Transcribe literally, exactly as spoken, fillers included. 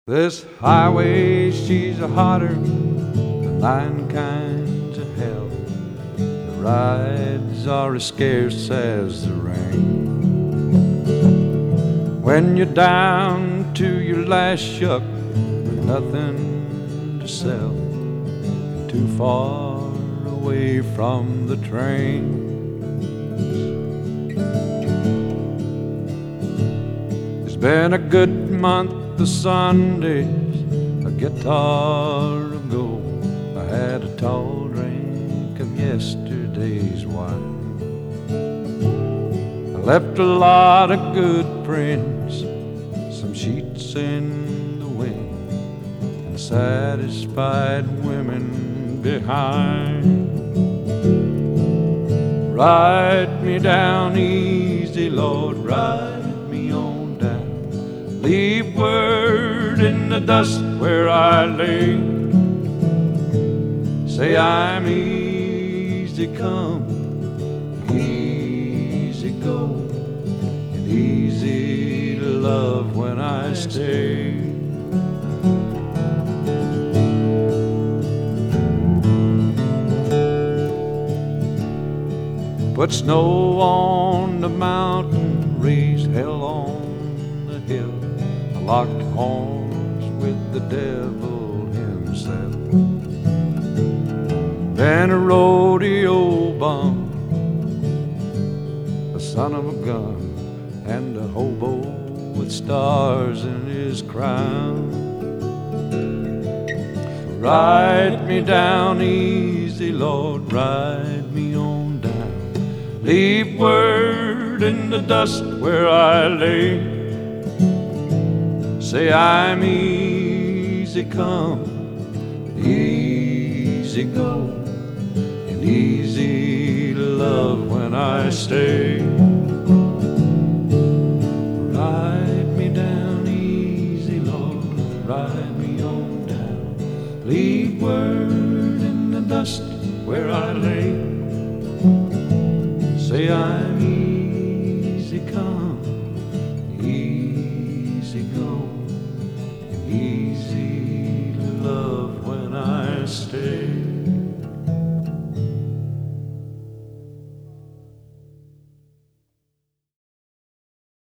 This highway, she's a hotter than nine kinds of hell. The rides are as scarce as the rain. When you're down to your last shuck with nothing to sell, and too far away from the train. It's been a good month of Sundays, a guitar ago. I had a tall drink of yesterday's wine. I left a lot of good friends, some sheets in the wind, and satisfied women behind. Ride me down easy, Lord, ride me on down. Leave word in the dust where I lay. Say I'm easy come, easy go, and easy to love when I stay. Put snow on the mountain, raise hell on the hill. I locked horns with the devil himself. Then a rodeo bum, a son of a gun, and a hobo with stars in his crown. Ride me down easy, Lord, ride me on down. Leave word in the dust where I lay. Say I'm easy come, easy go, and easy to love when I stay. Ride me down easy, Lord, ride me on down. Leave word in the dust where I lay. Say I'm easy come, easy go, and easy